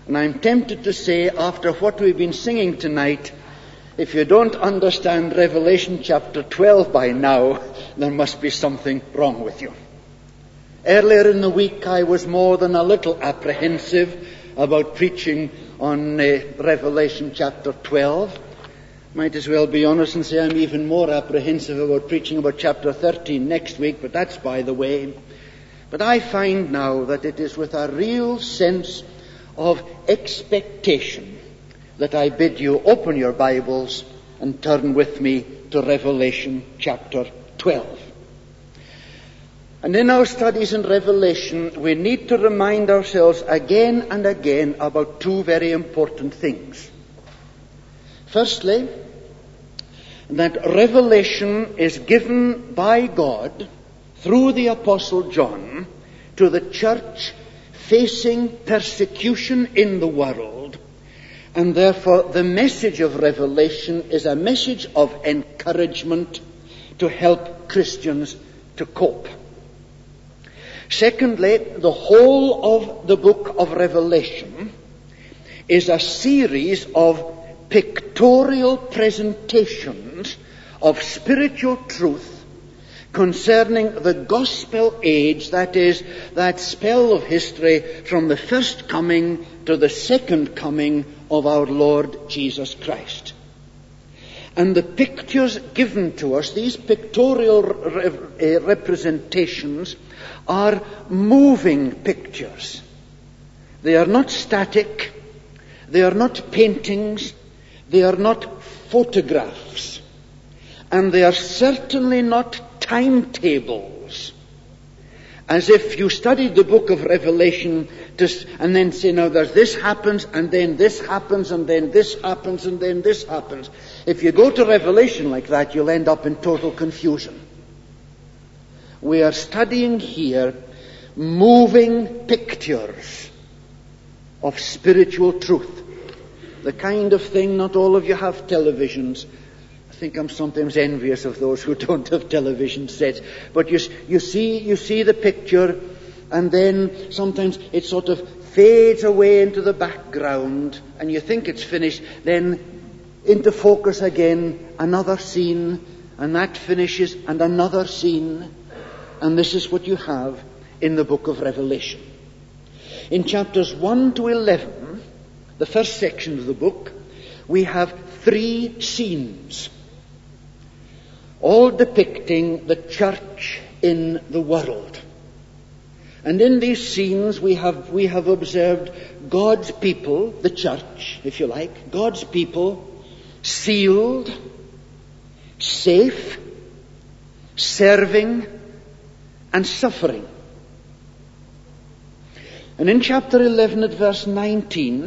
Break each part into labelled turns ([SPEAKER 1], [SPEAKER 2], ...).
[SPEAKER 1] And I'm tempted to say, after what we've been singing tonight, if you don't understand Revelation chapter 12 by now, there must be something wrong with you. Earlier in the week, I was more than a little apprehensive about preaching on Revelation chapter 12. Might as well be honest and say I'm even more apprehensive about preaching about chapter 13 next week, but that's by the way. But I find now that it is with a real sense of expectation that I bid you open your Bibles and turn with me to Revelation chapter 12. And in our studies in Revelation, we need to remind ourselves again and again about two very important things. Firstly, that revelation is given by God through the Apostle John to the church facing persecution in the world, and therefore the message of Revelation is a message of encouragement to help Christians to cope. Secondly, the whole of the book of Revelation is a series of pictorial presentations of spiritual truth concerning the gospel age, that is, that spell of history from the first coming to the second coming of our Lord Jesus Christ. And the pictures given to us, these pictorial representations, are moving pictures. They are not static. They are not paintings. They are not photographs. And they are certainly not timetables. As if you studied the book of Revelation and then say, now there's this happens, and then this happens, and then this happens, and then this happens. If you go to Revelation like that, you'll end up in total confusion. We are studying here moving pictures of spiritual truth. The kind of thing, not all of you have televisions. I think I'm sometimes envious of those who don't have television sets. But you see the picture, and then sometimes it sort of fades away into the background, and you think it's finished. Then into focus again, another scene, and that finishes, and another scene. And this is what you have in the book of Revelation. In chapters 1 to 11, the first section of the book, we have 3 scenes, all depicting the church in the world. And in these scenes we have observed God's people, the church, if you like, God's people sealed, safe, serving, and suffering. And in chapter 11 at verse 19,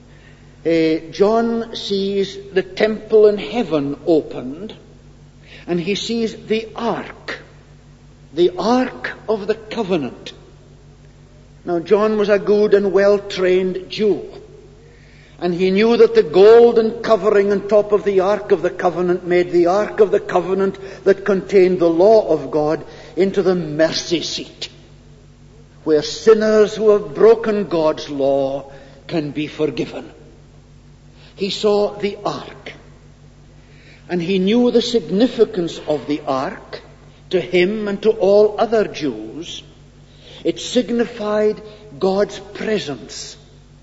[SPEAKER 1] John sees the temple in heaven opened, and he sees the ark of the covenant. Now, John was a good and well-trained Jew, and he knew that the golden covering on top of the ark of the covenant made the ark of the covenant that contained the law of God into the mercy seat, where sinners who have broken God's law can be forgiven. He saw the ark, and he knew the significance of the ark to him and to all other Jews. It signified God's presence.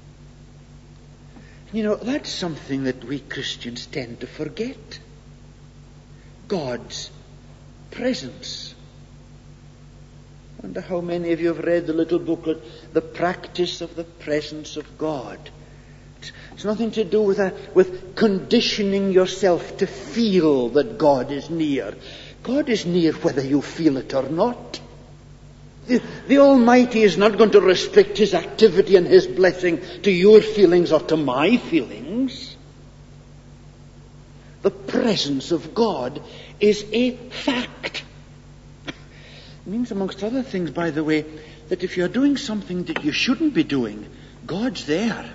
[SPEAKER 1] You know, that's something that we Christians tend to forget. God's presence. I wonder how many of you have read the little booklet, The Practice of the Presence of God. It's nothing to do with conditioning yourself to feel that God is near. God is near whether you feel it or not. The Almighty is not going to restrict His activity and His blessing to your feelings or to my feelings. The presence of God is a fact. It means, amongst other things, by the way, that if you're doing something that you shouldn't be doing, God's there.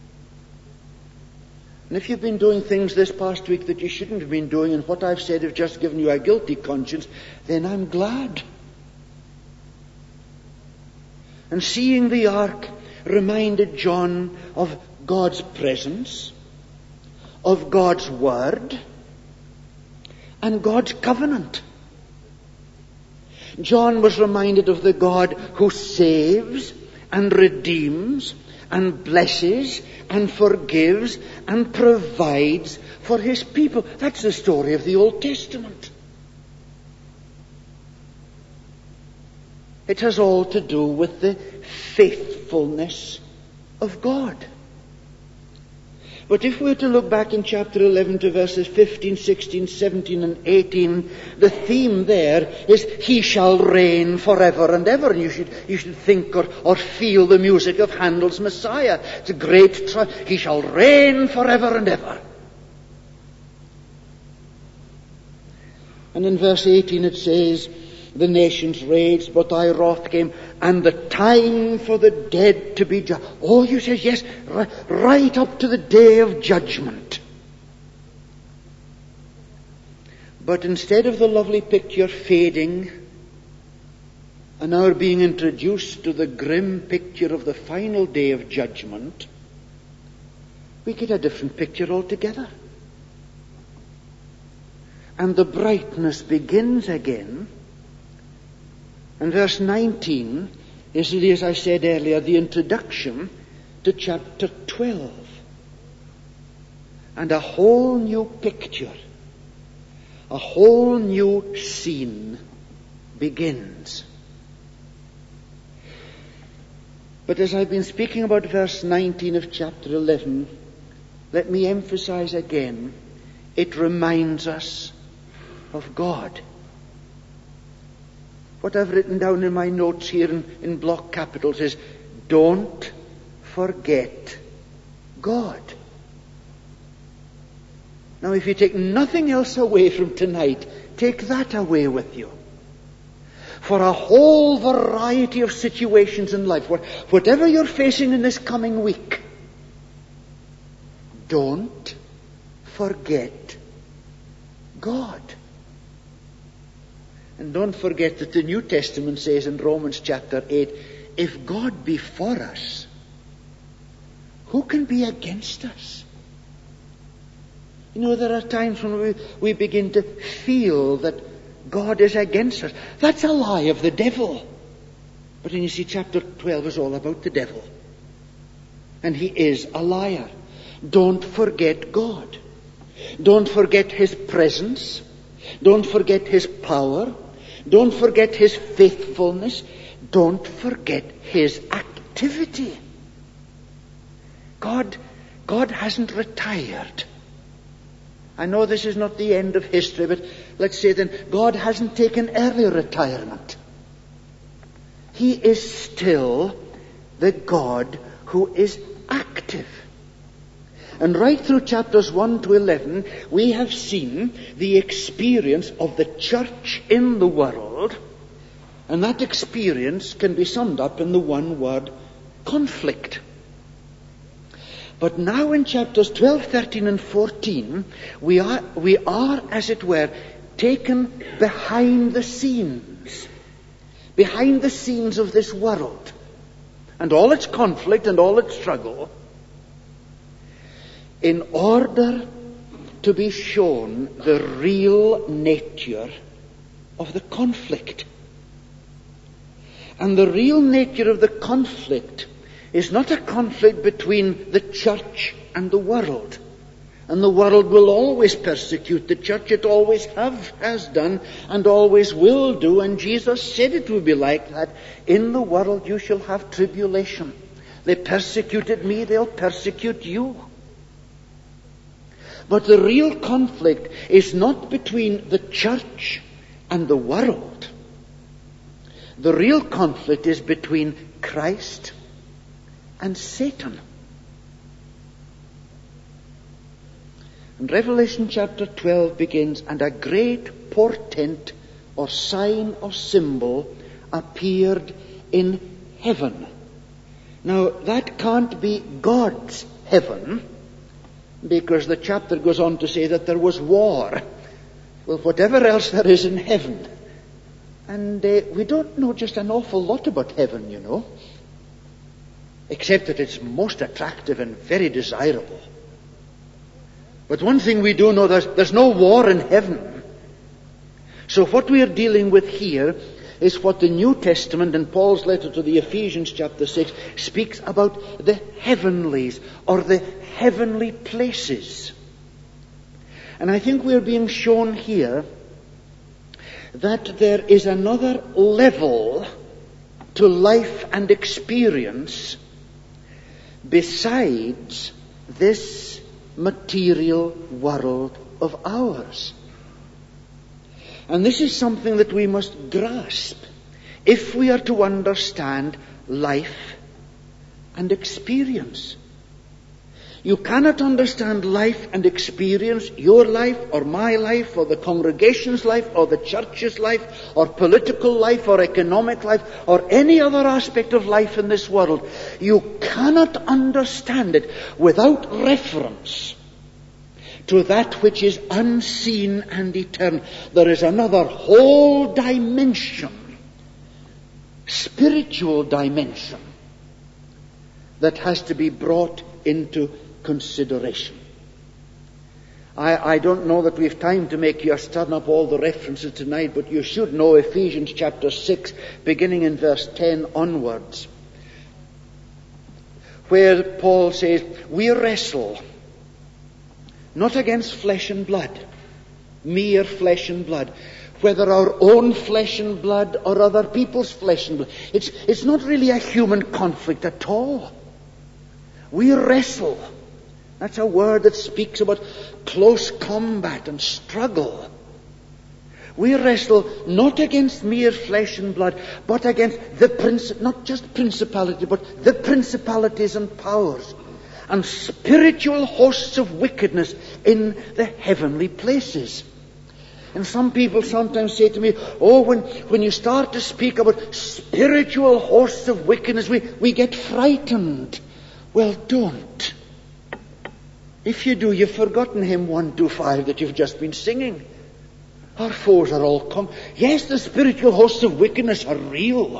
[SPEAKER 1] And if you've been doing things this past week that you shouldn't have been doing, and what I've said have just given you a guilty conscience, then I'm glad. And seeing the ark, reminded John of God's presence, of God's word, and God's covenant. John was reminded of the God who saves and redeems and blesses and forgives and provides for his people. That's the story of the Old Testament. It has all to do with the faithfulness of God. But if we were to look back in chapter 11 to verses 15, 16, 17 and 18, the theme there is, He shall reign forever and ever. And you should think or feel the music of Handel's Messiah. It's a great He shall reign forever and ever. And in verse 18 it says, the nations raged, but thy wrath came, and the time for the dead to be judged. Oh, you say, yes, right up to the day of judgment. But instead of the lovely picture fading, and now being introduced to the grim picture of the final day of judgment, we get a different picture altogether. And the brightness begins again. And verse 19 is, as I said earlier, the introduction to chapter 12. And a whole new picture, a whole new scene begins. But as I've been speaking about verse 19 of chapter 11, let me emphasize again, it reminds us of God. What I've written down in my notes here in block capitals is, don't forget God. Now, if you take nothing else away from tonight, take that away with you. For a whole variety of situations in life, whatever you're facing in this coming week, don't forget God. And don't forget that the New Testament says in Romans chapter 8, if God be for us, who can be against us? You know, there are times when we begin to feel that God is against us. That's a lie of the devil. But then you see, chapter 12 is all about the devil. And he is a liar. Don't forget God. Don't forget His presence. Don't forget His power. Don't forget His faithfulness. Don't forget His activity. God hasn't retired. I know this is not the end of history, but let's say then, God hasn't taken early retirement. He is still the God who is active. And right through chapters 1 to 11, we have seen the experience of the church in the world, and that experience can be summed up in the one word, conflict. But now in chapters 12, 13 and 14, we are, as it were, taken behind the scenes of this world, and all its conflict and all its struggle, in order to be shown the real nature of the conflict. And the real nature of the conflict is not a conflict between the church and the world. And the world will always persecute the church. It always has done and always will do. And Jesus said it will be like that. In the world you shall have tribulation. They persecuted me, they'll persecute you. But the real conflict is not between the church and the world. The real conflict is between Christ and Satan. And Revelation chapter 12 begins, and a great portent or sign or symbol appeared in heaven. Now, that can't be God's heaven, because the chapter goes on to say that there was war. Well, whatever else there is in heaven. And we don't know just an awful lot about heaven, you know. except that it's most attractive and very desirable. But one thing we do know, there's no war in heaven. So what we are dealing with here is what the New Testament in Paul's letter to the Ephesians chapter 6 speaks about the heavenlies, or the heavenly places. And I think we're being shown here that there is another level to life and experience besides this material world of ours. And this is something that we must grasp if we are to understand life and experience. You cannot understand life and experience, your life or my life or the congregation's life or the church's life or political life or economic life or any other aspect of life in this world. You cannot understand it without reference to that which is unseen and eternal. There is another whole dimension, spiritual dimension, that has to be brought into consideration. I don't know that we have time to make you turn up all the references tonight, but you should know Ephesians chapter 6, beginning in verse 10 onwards, where Paul says, we wrestle not against flesh and blood, mere flesh and blood, whether our own flesh and blood or other people's flesh and blood. It's not really a human conflict at all. We wrestle. That's a word that speaks about close combat and struggle. We wrestle not against mere flesh and blood, but against not just principality, but the principalities and powers and spiritual hosts of wickedness in the heavenly places. And some people sometimes say to me, when you start to speak about spiritual hosts of wickedness, we get frightened. Well, don't. If you do, you've forgotten hymn 125 that you've just been singing. Our foes are all come. Yes, the spiritual hosts of wickedness are real.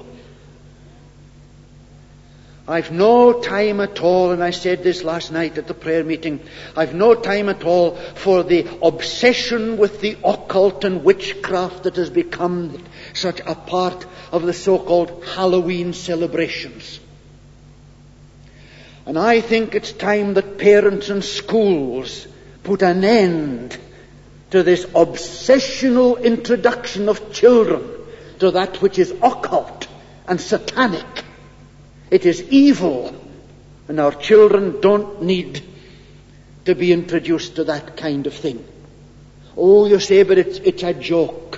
[SPEAKER 1] I've no time at all, and I said this last night at the prayer meeting, I've no time at all for the obsession with the occult and witchcraft that has become such a part of the so-called Halloween celebrations. And I think it's time that parents and schools put an end to this obsessional introduction of children to that which is occult and satanic. It is evil, and our children don't need to be introduced to that kind of thing. Oh, you say, but it's a joke.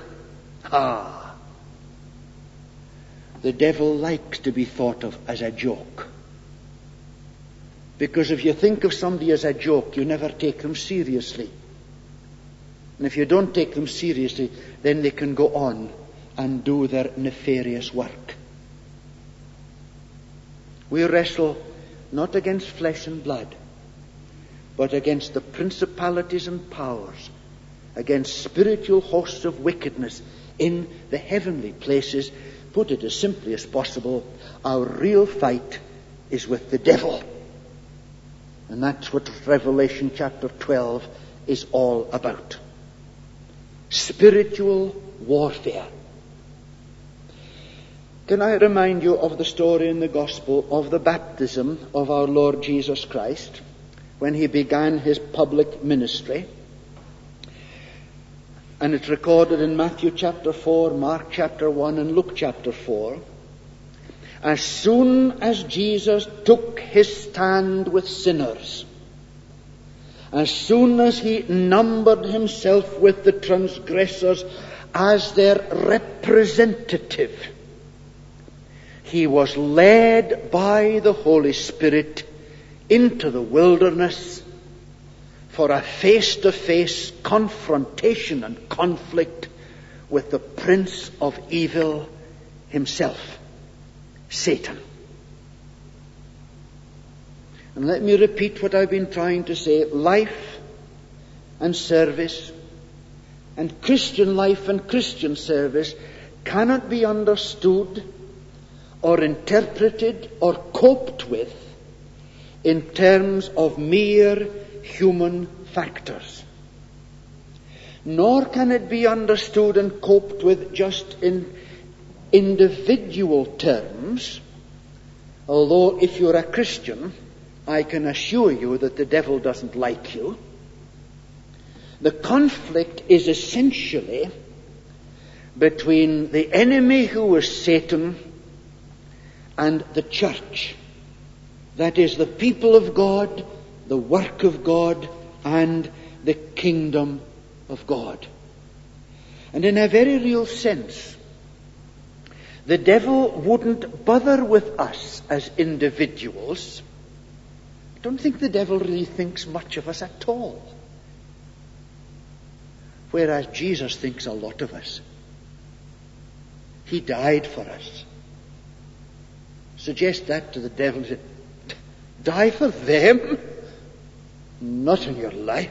[SPEAKER 1] The devil likes to be thought of as a joke. Because if you think of somebody as a joke, you never take them seriously. And if you don't take them seriously, then they can go on and do their nefarious work. We wrestle not against flesh and blood, but against the principalities and powers, against spiritual hosts of wickedness in the heavenly places. Put it as simply as possible, our real fight is with the devil. And that's what Revelation chapter 12 is all about. Spiritual warfare. Can I remind you of the story in the Gospel of the baptism of our Lord Jesus Christ when he began his public ministry? And it's recorded in Matthew chapter 4, Mark chapter 1, and Luke chapter 4. As soon as Jesus took his stand with sinners, as soon as he numbered himself with the transgressors as their representative, he was led by the Holy Spirit into the wilderness for a face-to-face confrontation and conflict with the prince of evil himself, Satan. And let me repeat what I've been trying to say. Life and service and Christian life and Christian service cannot be understood or interpreted or coped with in terms of mere human factors. Nor can it be understood and coped with just in individual terms, although if you're a Christian, I can assure you that the devil doesn't like you. The conflict is essentially between the enemy, who is Satan, and the church. That is, the people of God, the work of God, and the kingdom of God. And in a very real sense, the devil wouldn't bother with us as individuals. I don't think the devil really thinks much of us at all. Whereas Jesus thinks a lot of us. He died for us. Suggest that to the devil. Die for them? Not in your life.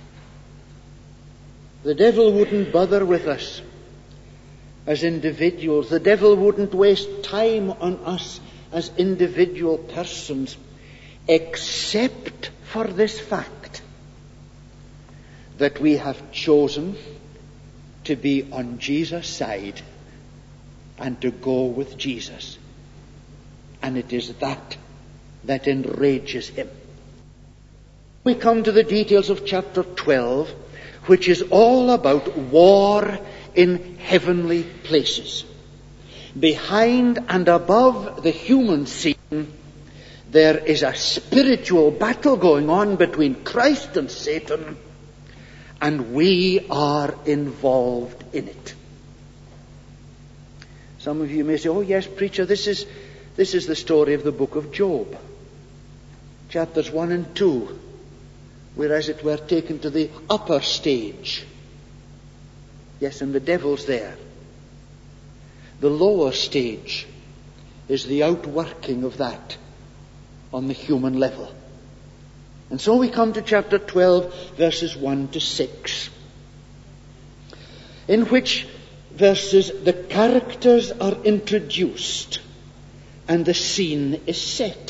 [SPEAKER 1] The devil wouldn't bother with us as individuals. The devil wouldn't waste time on us as individual persons, except for this fact that we have chosen to be on Jesus' side and to go with Jesus. And it is that enrages him. We come to the details of chapter 12, which is all about war in heavenly places. Behind and above the human scene, there is a spiritual battle going on between Christ and Satan, and we are involved in it. Some of you may say, "Oh yes, preacher, this is the story of the book of Job. Chapters 1 and 2, we're as it were taken to the upper stage. Yes, and the devil's there. The lower stage is the outworking of that on the human level. And so we come to chapter 12, verses 1 to 6, in which verses the characters are introduced and the scene is set.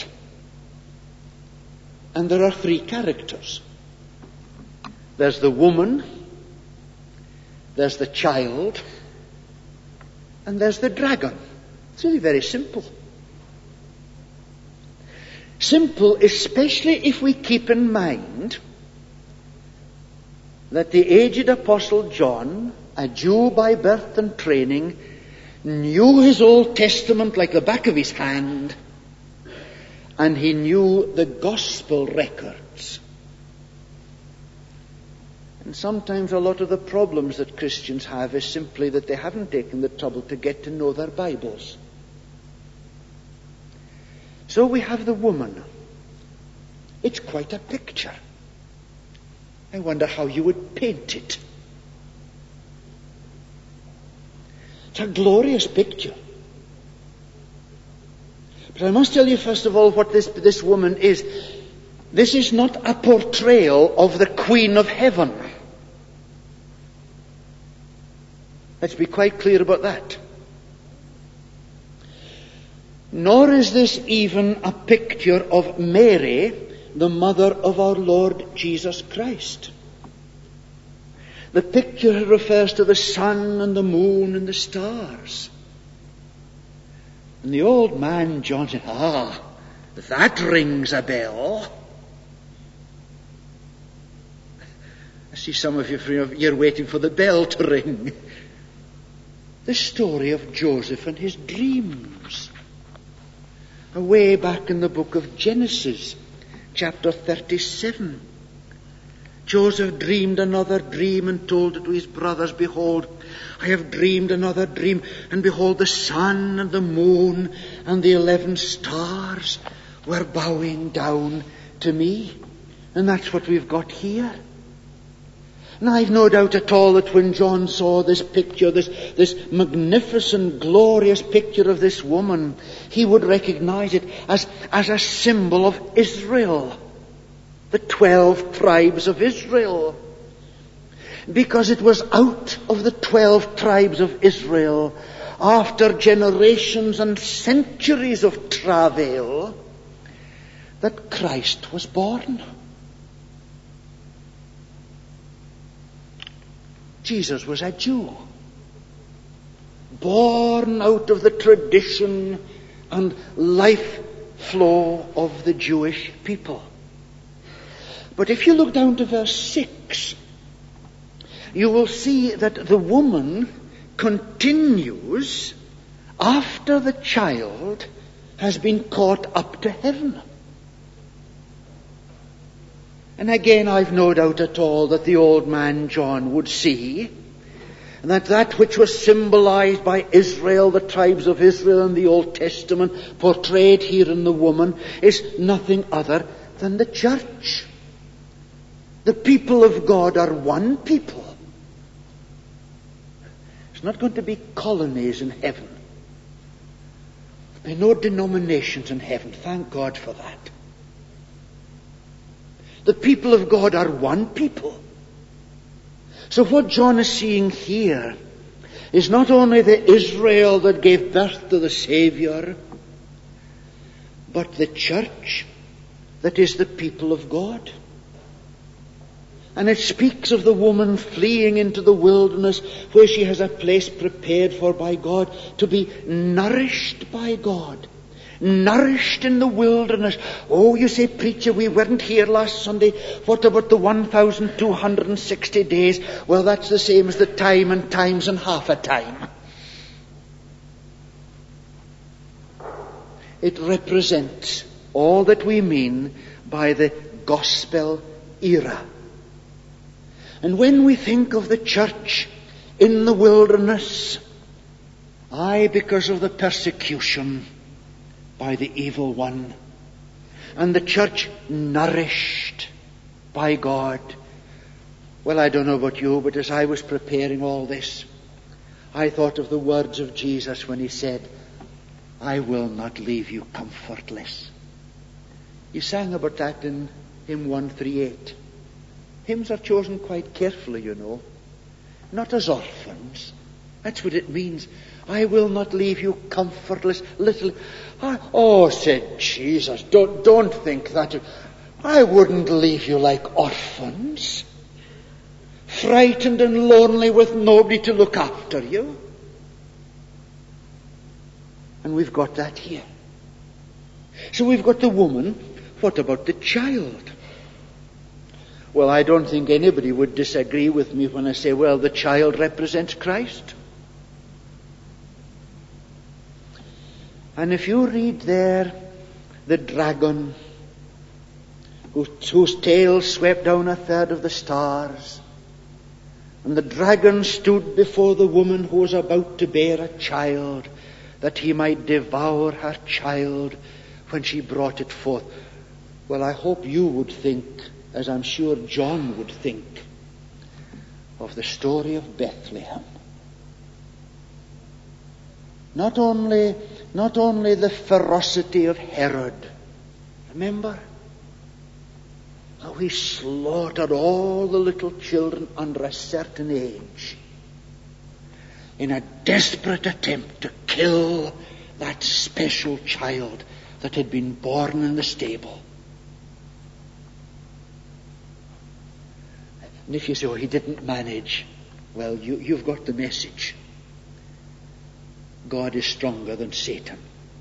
[SPEAKER 1] And there are three characters. There's the woman, there's the child, and there's the dragon. It's really very simple. Simple, especially if we keep in mind that the aged Apostle John, a Jew by birth and training, knew his Old Testament like the back of his hand, and he knew the gospel records. And sometimes a lot of the problems that Christians have is simply that they haven't taken the trouble to get to know their Bibles. So we have the woman. It's quite a picture. I wonder how you would paint it. It's a glorious picture. But I must tell you first of all what this woman is. This is not a portrayal of the Queen of Heaven. Let's be quite clear about that. Nor is this even a picture of Mary, the mother of our Lord Jesus Christ. The picture refers to the sun and the moon and the stars. And the old man, John, said, that rings a bell. I see some of you, you're waiting for the bell to ring. The story of Joseph and his dreams. Way back in the book of Genesis, chapter 37. Joseph dreamed another dream and told it to his brothers, "Behold, I have dreamed another dream, and behold, the sun and the moon and the 11 stars were bowing down to me." And that's what we've got here. And I've no doubt at all that when John saw this picture, this magnificent, glorious picture of this woman, he would recognize it as a symbol of Israel, the 12 tribes of Israel. Because it was out of the 12 tribes of Israel after generations and centuries of travail, that Christ was born. Jesus was a Jew, born out of the tradition and life flow of the Jewish people. But if you look down to verse 6, you will see that the woman continues after the child has been caught up to heaven. And again, I've no doubt at all that the old man John would see that which was symbolized by Israel, the tribes of Israel in the Old Testament, portrayed here in the woman, is nothing other than the church. The people of God are one people. There's not going to be colonies in heaven. There'll be no denominations in heaven. Thank God for that. The people of God are one people. So what John is seeing here is not only the Israel that gave birth to the Savior, but the church that is the people of God. And it speaks of the woman fleeing into the wilderness where she has a place prepared for by God, to be nourished by God. Nourished in the wilderness. Oh, you say, preacher, we weren't here last Sunday. What about the 1,260 days? Well, that's the same as the time and times and half a time. It represents all that we mean by the gospel era. And when we think of the church in the wilderness, because of the persecution by the evil one, and the church nourished by God. Well, I don't know about you, but as I was preparing all this, I thought of the words of Jesus when he said, I will not leave you comfortless. You sang about that in hymn 138. Hymns are chosen quite carefully, you know. Not as orphans. That's what it means. I will not leave you comfortless, little. Oh, said Jesus, don't think that. I wouldn't leave you like orphans, frightened and lonely with nobody to look after you. And we've got that here. So we've got the woman. What about the child? Well, I don't think anybody would disagree with me when I say, well, the child represents Christ. And if you read there, the dragon, whose tail swept down a third of the stars, and the dragon stood before the woman who was about to bear a child, that he might devour her child when she brought it forth. Well, I hope you would think, as I'm sure John would think, of the story of Bethlehem. Not only the ferocity of Herod. Remember how he slaughtered all the little children under a certain age in a desperate attempt to kill that special child that had been born in the stable. And if you say, oh, he didn't manage, well, you've got the message. God is stronger than Satan.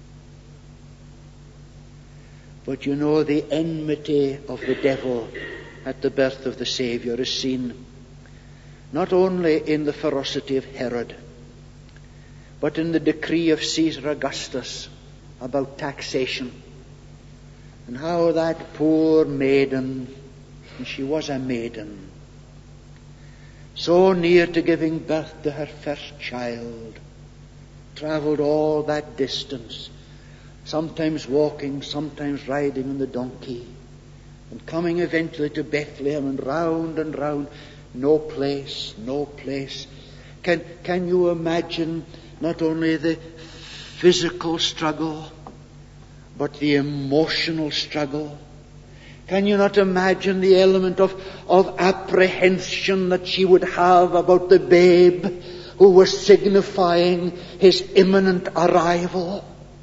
[SPEAKER 1] But you know, the enmity of the devil at the birth of the Savior is seen not only in the ferocity of Herod, but in the decree of Caesar Augustus about taxation, and how that poor maiden, and she was a maiden, so near to giving birth to her first child, travelled all that distance, sometimes walking, sometimes riding on the donkey, and coming eventually to Bethlehem, and round, no place. Can you imagine not only the physical struggle, but the emotional struggle? Can you not imagine the element of apprehension that she would have about the babe who was signifying his imminent arrival.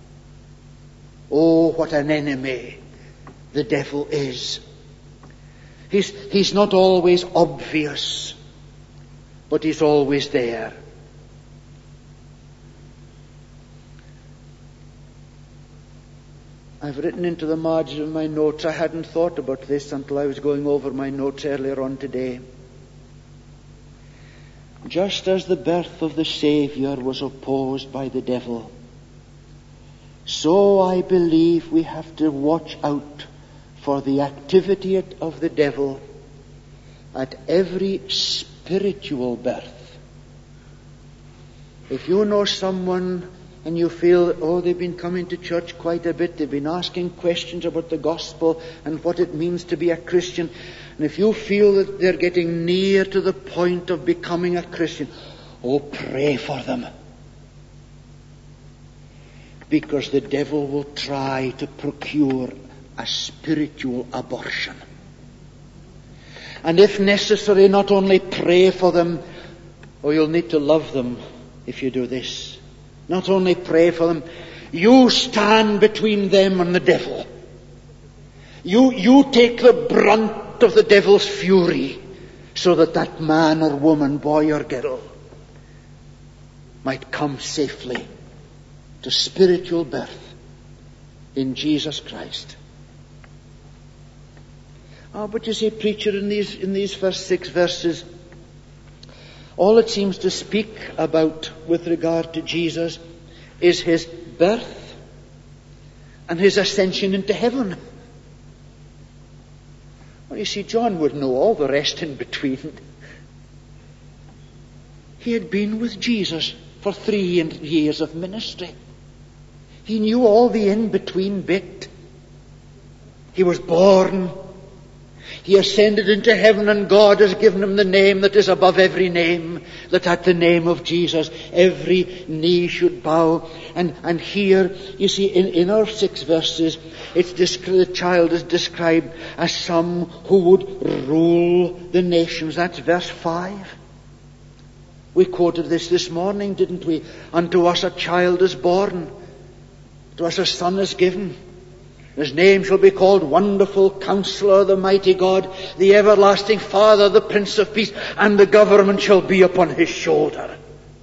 [SPEAKER 1] Oh, what an enemy the devil is. He's not always obvious, but he's always there. I've written into the margin of my notes, I hadn't thought about this until I was going over my notes earlier on today. Just as the birth of the Savior was opposed by the devil, so I believe we have to watch out for the activity of the devil at every spiritual birth. If you know someone and you feel, oh, they've been coming to church quite a bit, they've been asking questions about the gospel and what it means to be a Christian, and if you feel that they're getting near to the point of becoming a Christian, oh, pray for them. Because the devil will try to procure a spiritual abortion. And if necessary, not only pray for them, oh, you'll need to love them if you do this. Not only pray for them, you stand between them and the devil. You take the brunt of the devil's fury so that that man or woman, boy or girl, might come safely to spiritual birth in Jesus Christ. Oh, but you see, preacher, in these first 6 verses, all it seems to speak about with regard to Jesus is his birth and his ascension into heaven. Well, you see, John would know all the rest in between. He had been with Jesus for 3 years of ministry. He knew all the in-between bit. He was born. He ascended into heaven, and God has given him the name that is above every name, that at the name of Jesus every knee should bow. And here, you see, in our 6 verses, the child is described as some who would rule the nations. That's verse 5. We quoted this morning, didn't we? Unto us a child is born, to us a son is given. His name shall be called Wonderful Counselor, the Mighty God, the Everlasting Father, the Prince of Peace, and the government shall be upon his shoulder.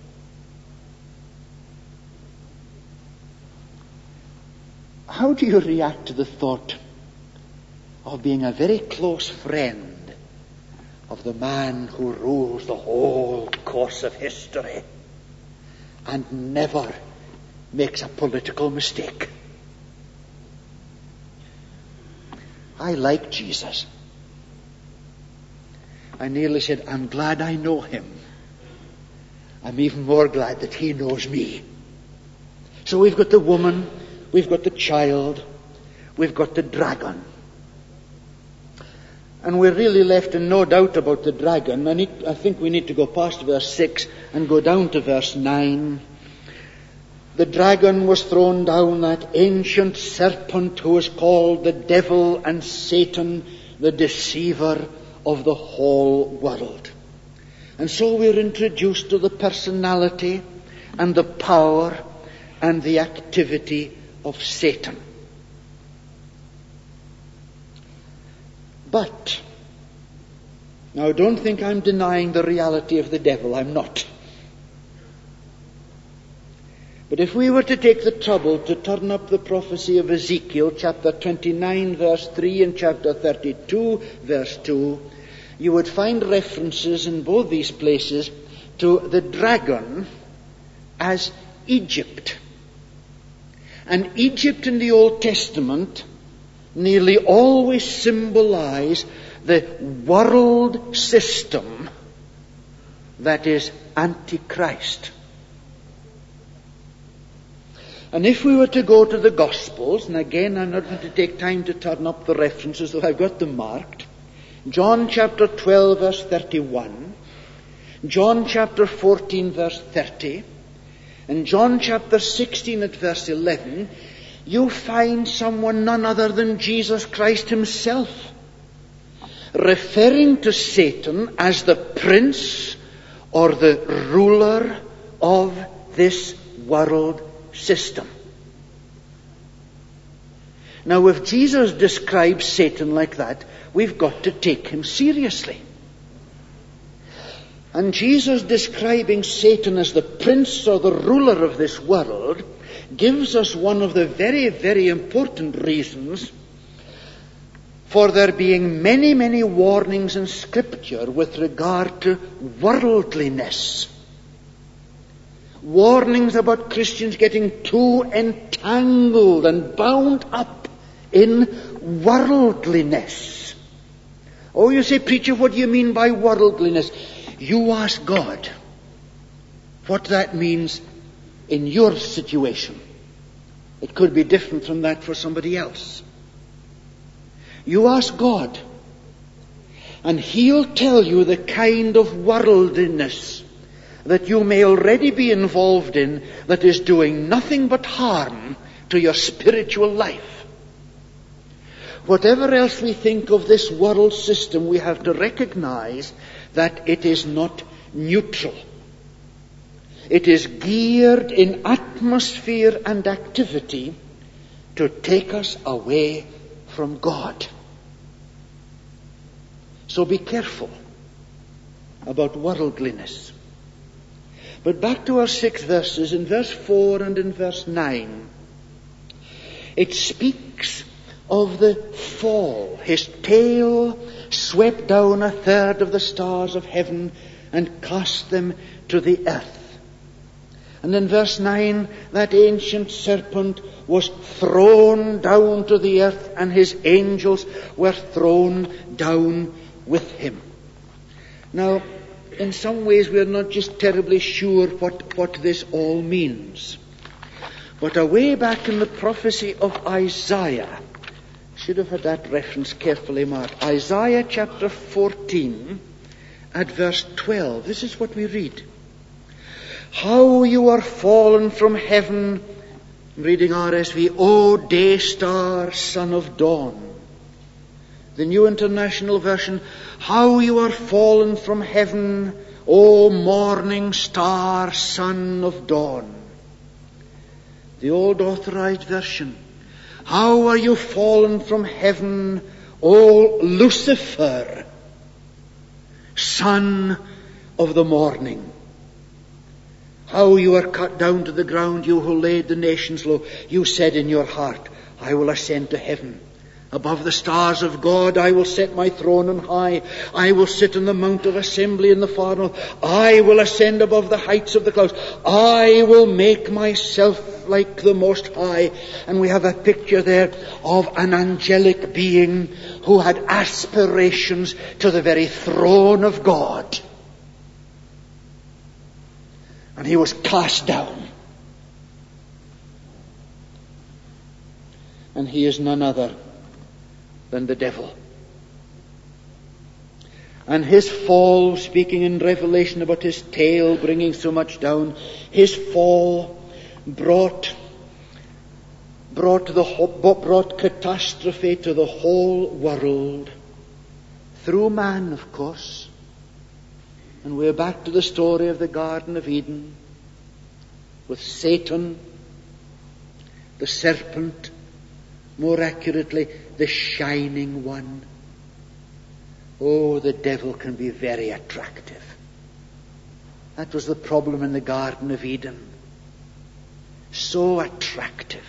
[SPEAKER 1] How do you react to the thought of being a very close friend of the man who rules the whole course of history and never makes a political mistake? I like Jesus. I nearly said, I'm glad I know him. I'm even more glad that he knows me. So we've got the woman, we've got the child, we've got the dragon. And we're really left in no doubt about the dragon. I think we need to go past verse 6 and go down to verse 9. The dragon was thrown down, that ancient serpent who is called the devil and Satan, the deceiver of the whole world. And so we're introduced to the personality and the power and the activity of Satan. But, now don't think I'm denying the reality of the devil. I'm not. But if we were to take the trouble to turn up the prophecy of Ezekiel, chapter 29, verse 3, and chapter 32, verse 2, you would find references in both these places to the dragon as Egypt. And Egypt in the Old Testament nearly always symbolize the world system that is Antichrist. And if we were to go to the Gospels, and again I'm not going to take time to turn up the references, though I've got them marked. John chapter 12 verse 31, John chapter 14 verse 30, and John chapter 16 at verse 11, you find someone none other than Jesus Christ himself referring to Satan as the prince or the ruler of this world system. Now, if Jesus describes Satan like that, we've got to take him seriously. And Jesus describing Satan as the prince or the ruler of this world gives us one of the very, very important reasons for there being many, many warnings in Scripture with regard to worldliness. Warnings about Christians getting too entangled and bound up in worldliness. Oh, you say, preacher, what do you mean by worldliness? You ask God what that means in your situation. It could be different from that for somebody else. You ask God, and He'll tell you the kind of worldliness that you may already be involved in that is doing nothing but harm to your spiritual life. Whatever else we think of this world system, we have to recognize that it is not neutral. It is geared in atmosphere and activity to take us away from God. So be careful about worldliness. But back to our 6 verses, in verse 4 and in verse 9, it speaks of the fall. His tail swept down 1/3 of the stars of heaven and cast them to the earth. And in verse 9, that ancient serpent was thrown down to the earth, and his angels were thrown down with him. Now, in some ways we are not just terribly sure what this all means. But away back in the prophecy of Isaiah, should have had that reference carefully marked. Isaiah chapter 14 at verse 12. This is what we read. How you are fallen from heaven, I'm reading RSV, O day star, son of dawn. The New International Version, how you are fallen from heaven, O morning star, son of dawn. The Old Authorized Version, how are you fallen from heaven, O Lucifer, son of the morning. How you are cut down to the ground, you who laid the nations low. You said in your heart, I will ascend to heaven. Above the stars of God, I will set my throne on high. I will sit on the mount of assembly in the far north. I will ascend above the heights of the clouds. I will make myself like the Most High. And we have a picture there of an angelic being who had aspirations to the very throne of God. And he was cast down. And he is none other than the devil. And his fall, speaking in Revelation about his tail bringing so much down, his fall brought catastrophe to the whole world through man, of course. And we're back to the story of the Garden of Eden with Satan, the serpent, more accurately, the shining one. Oh, the devil can be very attractive. That was the problem in the Garden of Eden. So attractive.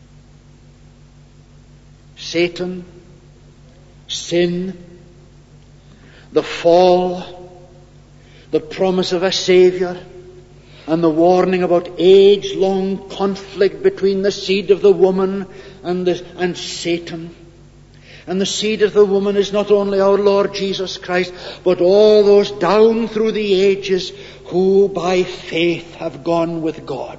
[SPEAKER 1] Satan, sin, the fall, the promise of a Savior, and the warning about age-long conflict between the seed of the woman and Satan. And the seed of the woman is not only our Lord Jesus Christ, but all those down through the ages who by faith have gone with God.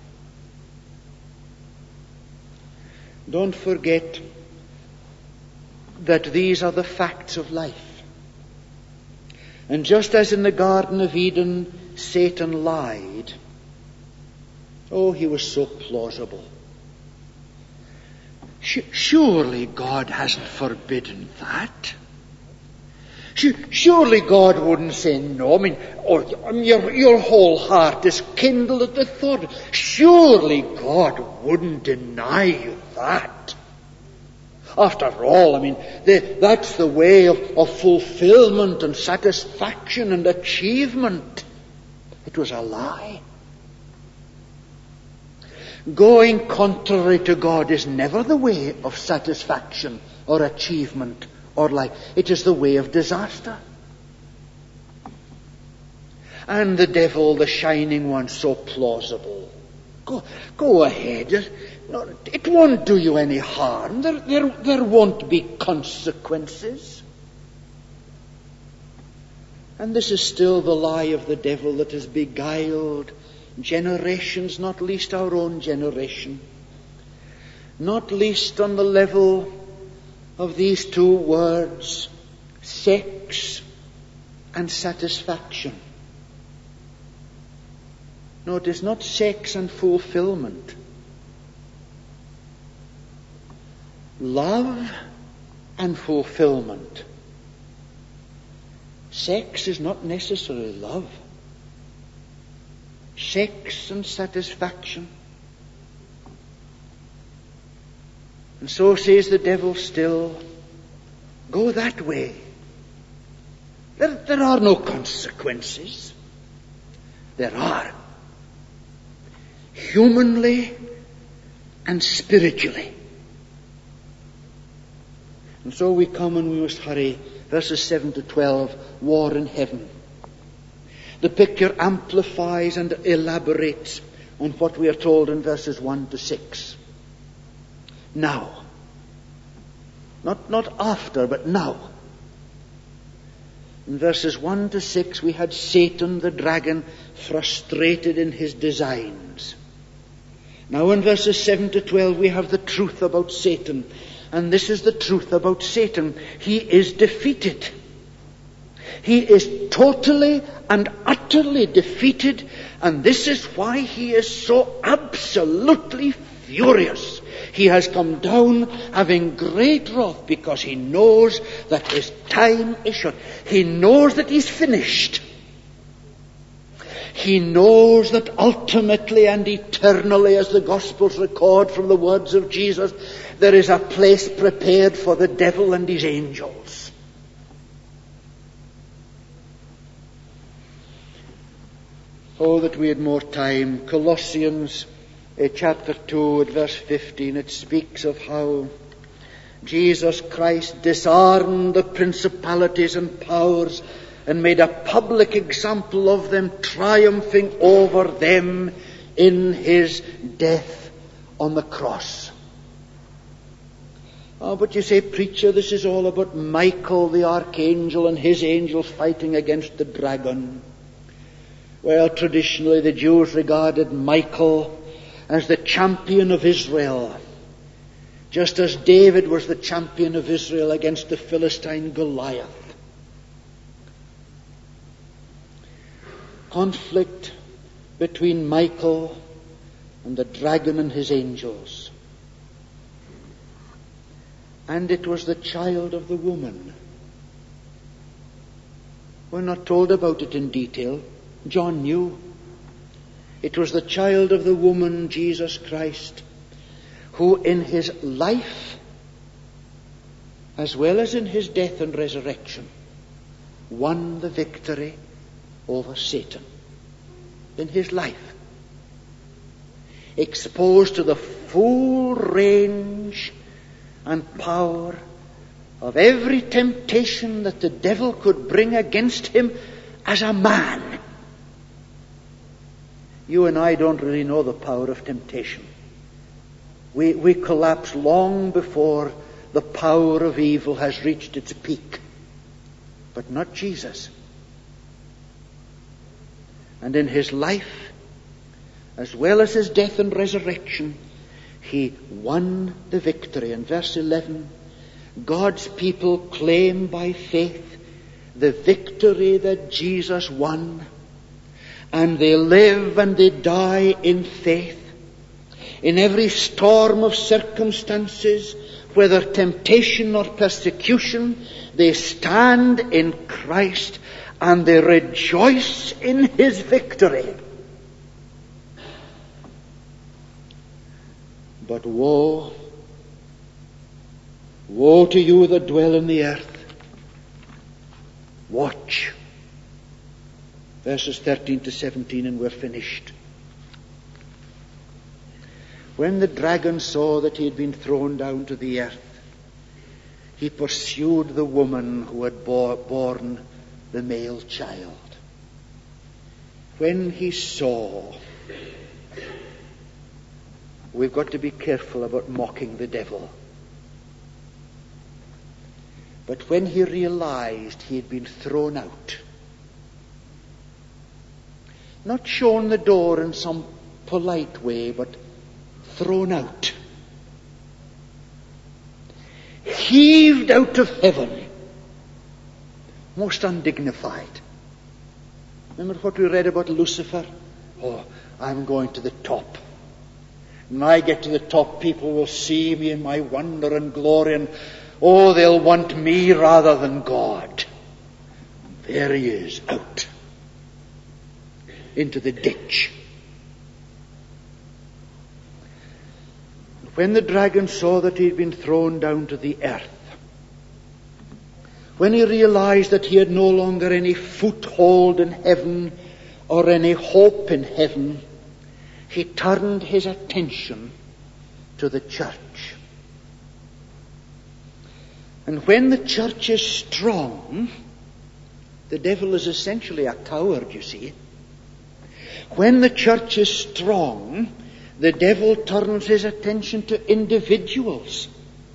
[SPEAKER 1] Don't forget that these are the facts of life. And just as in the Garden of Eden, Satan lied. Oh, he was so plausible. Surely God hasn't forbidden that. Surely God wouldn't say no. Your whole heart is kindled at the thought. Surely God wouldn't deny you that. After all, that's the way of fulfillment and satisfaction and achievement. It was a lie. Going contrary to God is never the way of satisfaction or achievement or life. It is the way of disaster. And the devil, the shining one, so plausible. Go ahead. It won't do you any harm. There won't be consequences. And this is still the lie of the devil that has beguiled generations, not least our own generation. Not least on the level of these two words, sex and satisfaction. No, it is not sex and fulfillment. Love and fulfillment. Sex is not necessarily love. Sex and satisfaction. And so says the devil still, go that way. There are no consequences. There are. Humanly and spiritually. And so we come and we must hurry. Verses 7 to 12, war in heaven. The picture amplifies and elaborates on what we are told in verses 1 to 6. Now. Not after, but now. In verses 1 to 6 we had Satan the dragon frustrated in his designs. Now in verses 7 to 12 we have the truth about Satan. And this is the truth about Satan. He is defeated. He is totally and utterly defeated. And this is why he is so absolutely furious. He has come down having great wrath because he knows that his time is short. He knows that he's finished. He knows that ultimately and eternally, as the Gospels record from the words of Jesus, there is a place prepared for the devil and his angels. Oh, that we had more time. Colossians chapter 2 at verse 15, it speaks of how Jesus Christ disarmed the principalities and powers and made a public example of them, triumphing over them in his death on the cross. Oh, but you say, preacher, this is all about Michael the archangel and his angels fighting against the dragon. Well, traditionally the Jews regarded Michael as the champion of Israel, just as David was the champion of Israel against the Philistine Goliath. Conflict between Michael and the dragon and his angels. And it was the child of the woman. We're not told about it in detail. John knew. It was the child of the woman, Jesus Christ, who in his life, as well as in his death and resurrection, won the victory over Satan. In his life. Exposed to the full range and power of every temptation that the devil could bring against him as a man. You and I don't really know the power of temptation. We collapse long before the power of evil has reached its peak. But not Jesus. And in his life, as well as his death and resurrection, he won the victory. In verse 11, God's people claim by faith the victory that Jesus won. And they live and they die in faith. In every storm of circumstances, whether temptation or persecution, they stand in Christ and they rejoice in His victory. But woe to you that dwell in the earth. Watch. Verses 13 to 17, and we're finished. When the dragon saw that he had been thrown down to the earth, he pursued the woman who had borne the male child. When he saw, we've got to be careful about mocking the devil. But when he realized he had been thrown out, not shown the door in some polite way, but thrown out, heaved out of heaven, most undignified. Remember what we read about Lucifer? Oh, I'm going to the top. When I get to the top, people will see me in my wonder and glory, and they'll want me rather than God. There he is, out into the ditch. When the dragon saw that he had been thrown down to the earth, when he realized that he had no longer any foothold in heaven or any hope in heaven, he turned his attention to the church. And when the church is strong, the devil is essentially a coward, you see. When the church is strong, the devil turns his attention to individuals,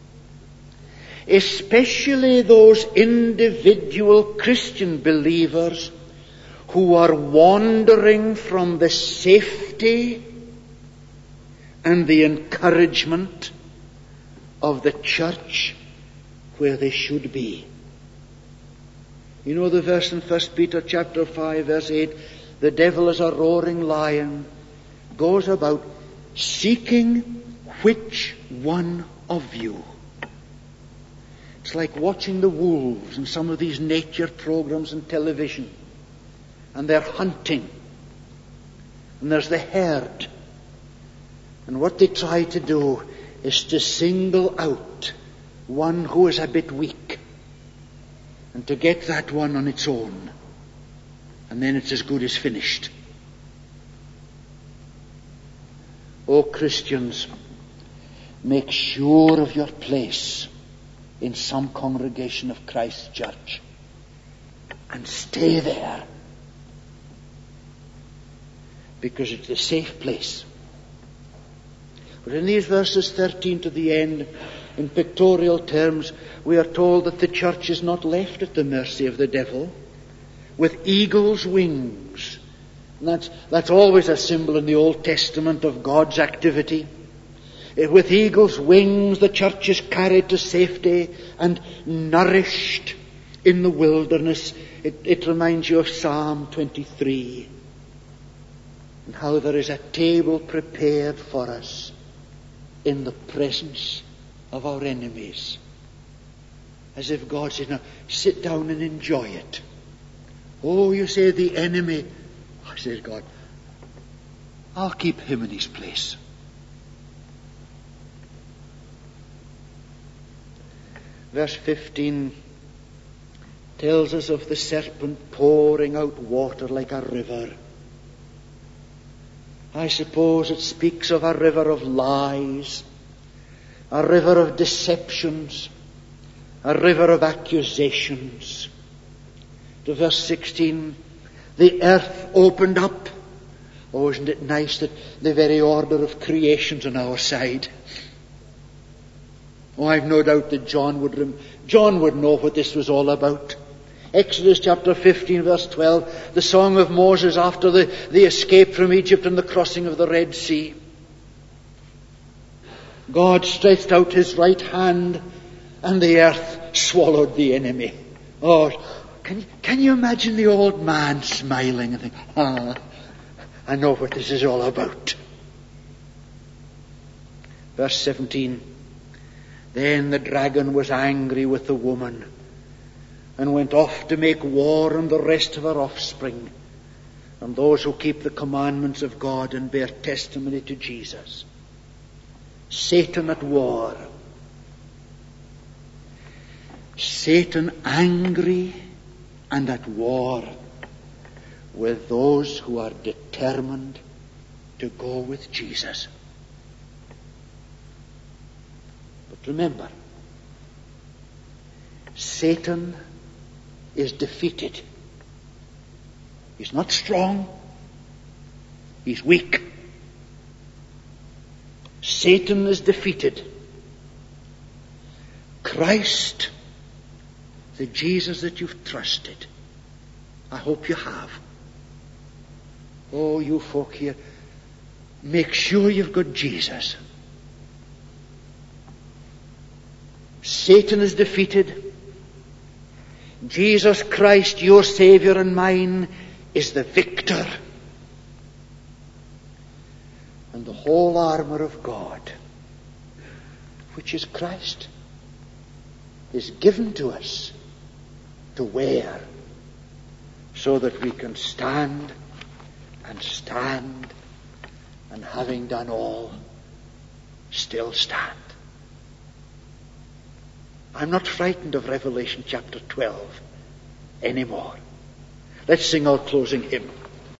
[SPEAKER 1] especially those individual Christian believers who are wandering from the safety and the encouragement of the church where they should be. You know the verse in 1 Peter chapter 5 verse 8, the devil is a roaring lion, goes about seeking which one of you. It's like watching the wolves in some of these nature programs on television. And they're hunting. And there's the herd. And what they try to do is to single out one who is a bit weak. And to get that one on its own. And then it's as good as finished. Oh, Christians, make sure of your place in some congregation of Christ's church. And stay there. Because it's a safe place. But in these verses 13 to the end, in pictorial terms, we are told that the church is not left at the mercy of the devil. With eagle's wings. And that's always a symbol in the Old Testament of God's activity. With eagle's wings, the church is carried to safety and nourished in the wilderness. It reminds you of Psalm 23. And how there is a table prepared for us in the presence of our enemies. As if God said, now sit down and enjoy it. Oh, you say the enemy. I said, God, I'll keep him in his place. Verse 15 tells us of the serpent pouring out water like a river. I suppose it speaks of a river of lies, a river of deceptions, a river of accusations. To verse 16, the earth opened up. Oh, isn't it nice that the very order of creation's on our side? Oh, I've no doubt that John would know what this was all about. Exodus chapter 15 verse 12, the song of Moses after the escape from Egypt and the crossing of the Red Sea. God stretched out his right hand and the earth swallowed the enemy. Oh, can you imagine the old man smiling and think, I know what this is all about. Verse 17, Then the dragon was angry with the woman and went off to make war on the rest of her offspring and those who keep the commandments of God and bear testimony to Jesus. Satan at war. Satan angry and at war with those who are determined to go with Jesus. But remember, Satan is defeated. He's not strong. He's weak. Satan is defeated. Christ, the Jesus that you've trusted, I hope you have. Oh, you folk here, make sure you've got Jesus. Satan is defeated. Jesus Christ, your Savior and mine, is the victor. And the whole armor of God, which is Christ, is given to us to wear so that we can stand, and having done all, still stand. I'm not frightened of Revelation chapter 12 anymore. Let's sing our closing hymn.